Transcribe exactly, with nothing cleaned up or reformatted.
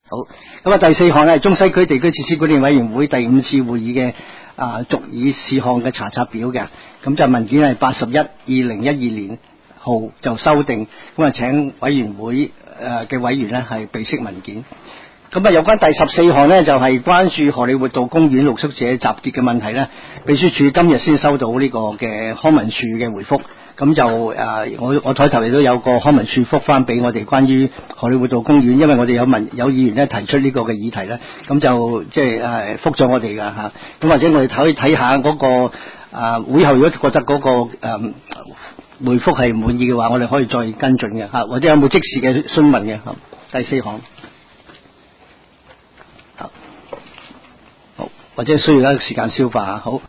好，咁啊第四項咧係中西區地區設施管理委員會第五次會議嘅啊續議事項嘅查冊表嘅，咁就文件係八十一二零一二年號就修訂，咁啊請委員會誒嘅委員咧係備悉文件。咁啊有關第十四項咧就係、是、關注荷李活道公園露宿者集結嘅問題咧，秘書處今日先收到呢個嘅康文署嘅回覆。咁就誒、呃，我我台頭亦都有個康文署覆翻俾我哋關於荷李活道公園，因為我哋有民有議員咧提出呢個嘅議題咧，咁就即係誒覆咗我哋㗎嚇。咁、啊、或者我哋可以睇下嗰個誒、呃、會後，如果覺得嗰、那個誒、呃、回覆係唔滿意嘅話，我哋可以再跟進嘅嚇，或者有冇即時嘅詢問嘅嚇。第四項，好，好，或者需要一個時間消化嚇，好。